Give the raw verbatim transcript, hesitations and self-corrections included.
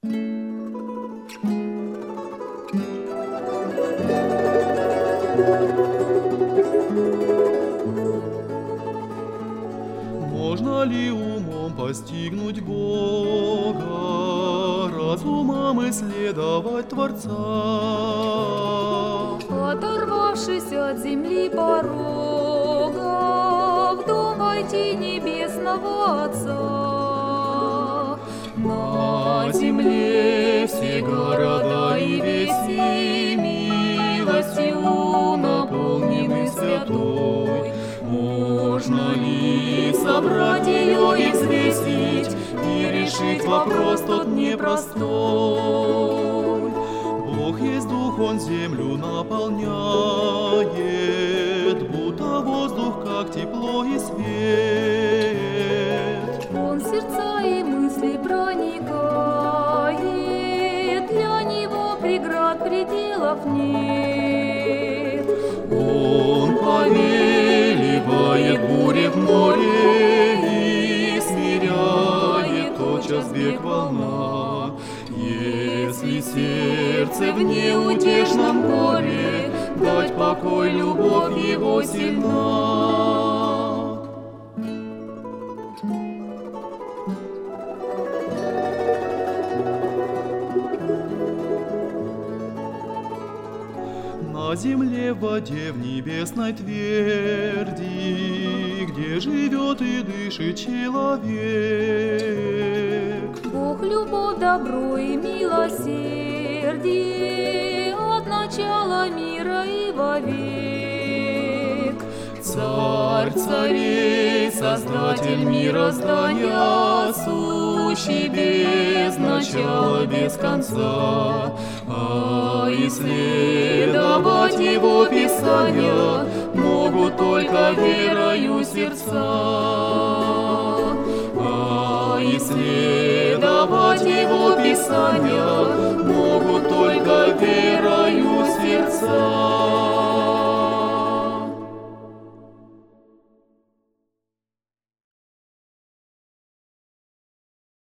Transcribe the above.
Можно ли умом постигнуть Бога, разумом исследовать Творца? Оторвавшись от земли порога, в дом войти небесного Отца. На земле все города и веси милостью наполнены святой. Можно ли собрать ее и взвесить и решить вопрос тот непростой? Бог есть Дух, Он землю наполняет, будто воздух, как тепло и свет. Он сердца и мысли проникает, для Него преград пределов нет. Он повеливает бури в море и смиряет тотчас бег волна. Если сердце в неутешном горе, дать покой, любовь Его сильна. На земле, в воде, в небесной тверди, где живет и дышит человек. Бог, любовь, добро и милосердие от начала мира и вовек. Царь царей, Создатель мироздания, сущий без начала, без конца. А исследовать Его Писания могут только верою сердца. А исследовать Его Писания